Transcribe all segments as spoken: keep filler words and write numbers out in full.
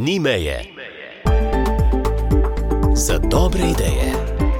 Ni meje. Za dobre ideje.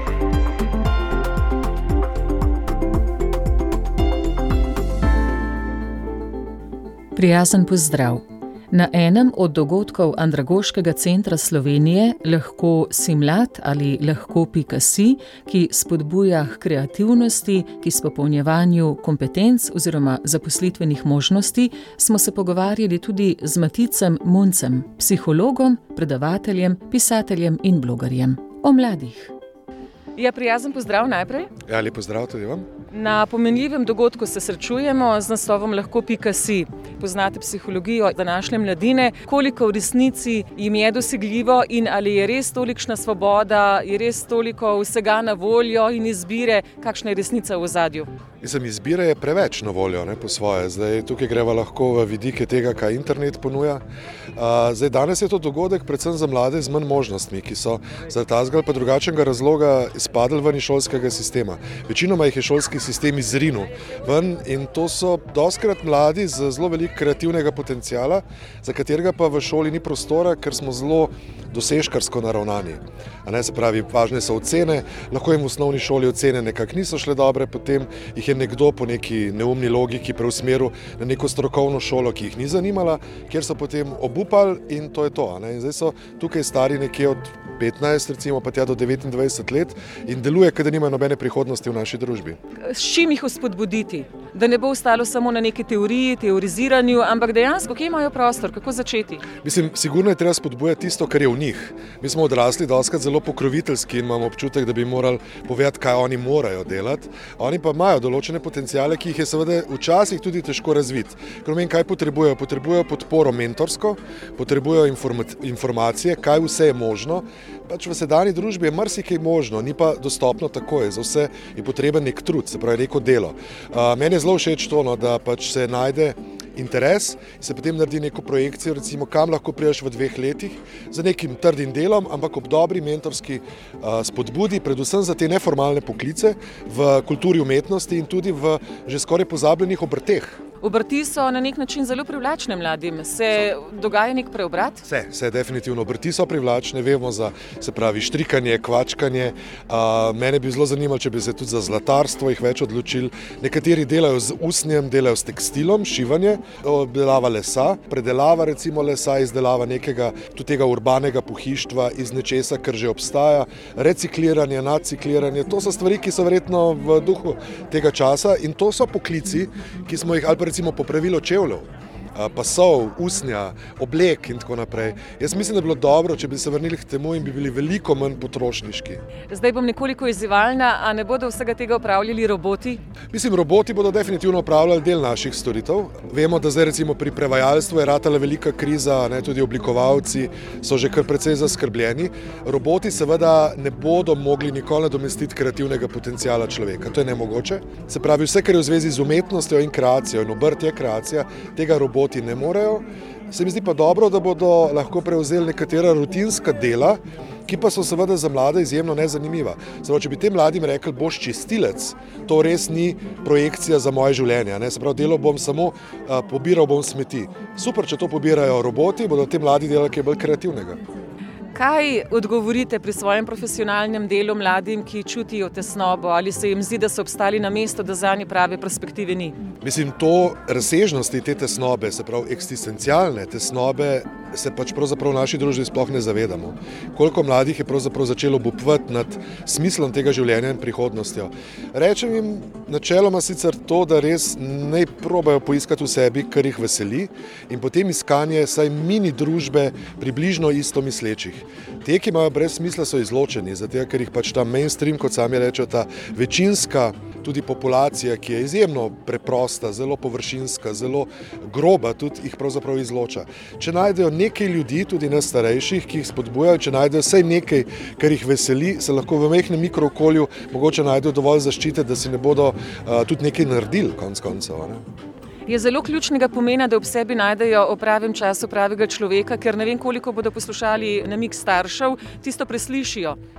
Prijazen pozdrav. Na enem od dogodkov Andragoškega centra Slovenije Lahko si mlad ali lahko pika si, ki spodbuja k kreativnosti, k izpopolnjevanju kompetenc oziroma zaposlitvenih možnosti, smo se pogovarjali tudi z Maticem Muncem, psihologom, predavateljem, pisateljem in blogerjem. O mladih. Ja, prijazen pozdrav najprej. Ja, lep pozdrav tudi vam. Na pomenljivem dogodku se srečujemo z naslovom Lahko pika si. Poznate psihologijo današnje mladine, koliko v resnici jim je dosegljivo in ali je res tolikšna svoboda, je res toliko vsega na voljo in izbire, kakšna je resnica v ozadju? Mislim, izbire je preveč na voljo, ne, po svoje. Zdaj, tukaj greva lahko v vidike tega, kaj internet ponuja. Uh, zdaj, danes je to dogodek predvsem za mlade z manj možnostmi, ki so zaradi tazga ali pa drugačnega razloga izpadli ven iz šolskega sistema. Večinoma jih je šolski sistem izrinil ven in to so dostikrat mladi z zelo veliko kreativnega potenciala, za katerega pa v šoli ni prostora, ker smo zelo dosežkarsko naravnani. A ne, se pravi, važne so ocene, lahko jim v osnovni šoli ocene nekako niso šle dobre, potem jih je nekdo po neki neumni logiki preusmeril na neko strokovno šolo, ki jih ni zanimala, kjer so potem obupali in to je to. A ne. In zdaj so tukaj stari nekje od petnajst recimo pa tja do devetindvajset let in deluje, da nimajo nobene prihodnosti v naši družbi. S čim jih vzpodbuditi? Da ne bo ostalo samo na neki teoriji, teoriziranju, ampak dejansko, kje imajo prostor, kako začeti? Mislim, sigurno je treba spodbujati tisto, kar je v njih. Mi smo odrasli dostikrat zelo pokroviteljski in imamo občutek, da bi morali povedati, kaj oni morajo delati. Oni pa imajo določene potenciale, ki jih je seveda včasih tudi težko razviti. Ker meni, kaj potrebujejo? Potrebujejo podporo mentorsko, potrebujejo informacije, kaj vse je možno. Pač v sedanji družbi je marsikaj možno, ni pa dostopno takoj, za vse je potreben nek trud, se pravi neko delo. Uh, meni je zelo všeč to, no, da pač se najde interes in se potem naredi neko projekcijo, recimo kam lahko priješ v dveh letih z nekim trdim delom, ampak ob dobri mentorski uh, spodbudi, predvsem za te neformalne poklice v kulturi umetnosti in tudi v že skoraj pozabljenih obrteh. Obrti so na nek način zelo privlačne mladim. Se dogaja nek preobrat? Se, se definitivno. Obrti so privlačne, vemo za, se pravi, štrikanje, kvačkanje. Uh, mene bi zelo zanimalo, če bi se tudi za zlatarstvo jih več odločili. Nekateri delajo z usnjem, delajo s tekstilom, šivanje, obdelava lesa, predelava recimo lesa, izdelava nekega tudi tega urbanega pohištva iz nečesa, kar že obstaja, recikliranje, nacikliranje. To so stvari, ki so verjetno v duhu tega časa in to so poklici, ki smo jih ali recimo popravilo čevljev, pasov, usnja, oblek in tako naprej. Jaz mislim, da bi bilo dobro, če bi se vrnili k temu in bi bili veliko manj potrošniški. Zdaj bom nekoliko izzivalna, a ne bodo vsega tega upravljali roboti? Mislim, roboti bodo definitivno upravljali del naših storitev. Vemo, da zdaj recimo pri prevajalstvu je ratala velika kriza, ne, tudi oblikovalci so že kar precej zaskrbljeni. Roboti seveda ne bodo mogli nikoli nadomestiti kreativnega potenciala človeka. To je nemogoče. Se pravi, vse, kar je v zvezi z umetnostjo in kreacijo in obrt je kreacija, tega roboti ne morejo. Se mi zdi pa dobro, da bodo lahko prevzeli nekatera rutinska dela, ki pa so seveda za mlade izjemno nezanimiva. Zdaj, če bi tem mladim rekli, boš čistilec, to res ni projekcija za moje življenje. Ne? Se pravi, delal bom samo, a, pobiral bom smeti. Super, če to pobirajo roboti, bodo te mladi delali kaj bolj kreativnega. Kaj odgovorite pri svojem profesionalnem delu mladim, ki čutijo tesnobo, ali se jim zdi, da so obstali na mestu, da zanje prave perspektive ni? Mislim, to razsežnosti te tesnobe, se pravi eksistencialne tesnobe, se pač pravzaprav v naši družbi sploh ne zavedamo. Koliko mladih je pravzaprav začelo obupovati nad smislom tega življenja in prihodnostjo. Rečem jim načeloma sicer to, da res naj probajo poiskati v sebi, kar jih veseli in potem iskanje saj mini družbe približno isto mislečih. Te, ki imajo brez smisla, so izločeni, zato ker jih pač ta mainstream, kot sami rečejo, ta večinska tudi populacija, ki je izjemno preprosta, zelo površinska, zelo groba, tudi jih pravzaprav izloča. Če najdejo nekaj ljudi, tudi ne starejših, ki jih spodbujajo, če najdejo vsaj nekaj, kar jih veseli, se lahko v majhnem mikrookolju mogoče najdejo dovolj zaščite, da si ne bodo uh, tudi nekaj naredili, konec koncev. Ne? Je zelo ključnega pomena, da ob sebi najdejo o pravem času pravega človeka, ker ne vem, koliko bodo poslušali namig staršev, tisto preslišijo.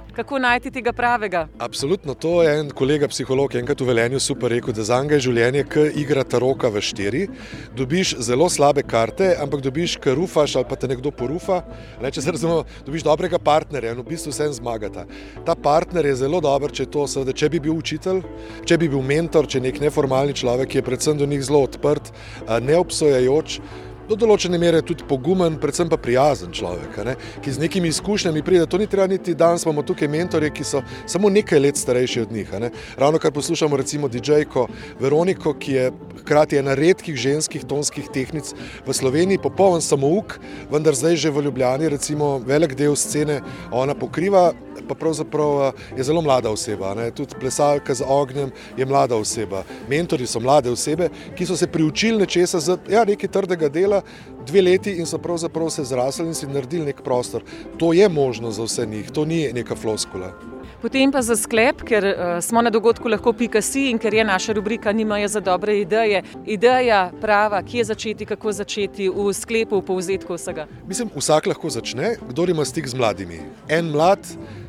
Kako najti tega pravega? Absolutno, to je en kolega psiholog enkrat v Velenju super rekel, da zanj je življenje k igra taroka v štiri. Dobiš zelo slabe karte, ampak dobiš, k rufaš ali pa te nekdo porufa. Ne, če se razumemo, dobiš dobrega partnerja in v bistvu vsem zmagata. Ta partner je zelo dober, če, to, seveda, če bi bil učitelj, če bi bil mentor, če nek neformalni človek, ki je predvsem do njih zelo odprt, neobsojajoč, do določene mere tudi pogumen, predvsem pa prijazen človek, ne, ki z nekimi izkušnjami pride. To ni treba niti danes, imamo tukaj mentorje, ki so samo nekaj let starejši od njih. Ne. Ravno kar poslušamo recimo didžejko Veroniko, ki je hkrati ena redkih ženskih tonskih tehnic v Sloveniji, popoln samouk, vendar zdaj že v Ljubljani recimo velik del scene ona pokriva, pa pravzaprav je zelo mlada oseba. Ne. Tudi plesalka z ognjem je mlada oseba. Mentorji so mlade osebe, ki so se priučili nečesa za ja, nekaj trdega dela, dve leti in so pravzaprav se zrasli in si naredili nek prostor. To je možno za vse njih, to ni neka floskula. Potem pa za sklep, ker uh, smo na dogodku lahko pika si in ker je naša rubrika Ni meje za dobre ideje. Ideja prava, kje začeti, kako začeti, v sklepu, v povzetku vsega. Mislim, vsak lahko začne, kdor ima stik z mladimi. En mlad,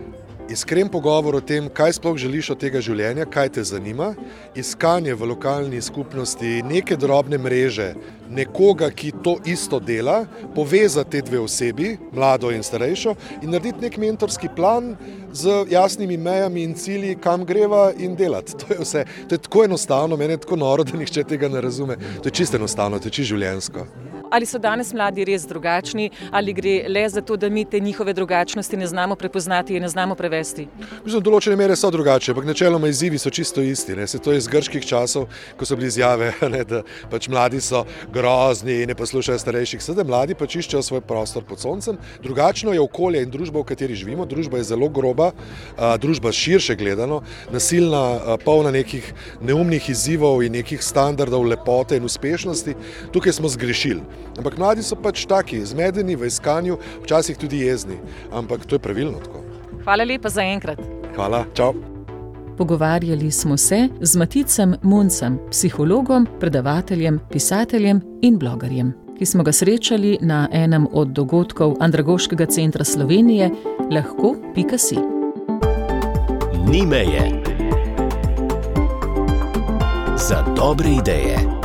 iskren pogovor o tem, kaj sploh želiš od tega življenja, kaj te zanima, iskanje v lokalni skupnosti neke drobne mreže, nekoga, ki to isto dela, povezati te dve osebi, mlado in starejšo, in narediti nek mentorski plan z jasnimi mejami in cilji, kam greva in delati. To je vse. To je tako enostavno, meni je tako noro, da nihče tega ne razume. To je čisto enostavno, to je čisto življenjsko. Ali so danes mladi res drugačni, ali gre le za to, da mi te njihove drugačnosti ne znamo prepoznati in ne znamo prevesti? Mislim, določene mere so drugače, ampak načeloma izzivi so čisto isti. Ne. Se to je iz grških časov, ko so bili izjave, ne, da pač mladi so grozni in ne poslušajo starejših. Sedaj mladi pač iščejo svoj prostor pod soncem. Drugačno je okolje in družba, v kateri živimo. Družba je zelo groba, a, družba širše gledano, nasilna, a, polna nekih neumnih izzivov in nekih standardov lepote in uspešnosti. Tukaj smo zgrešili. Ampak mladi so pač taki, zmedeni v iskanju, včasih tudi jezni. Ampak to je pravilno tako. Hvala lepa za enkrat. Hvala, čau. Pogovarjali smo se z Maticem Muncem, psihologom, predavateljem, pisateljem in blogerjem, ki smo ga srečali na enem od dogodkov Andragoškega centra Slovenije lahko pika si. Ni meje za dobre ideje.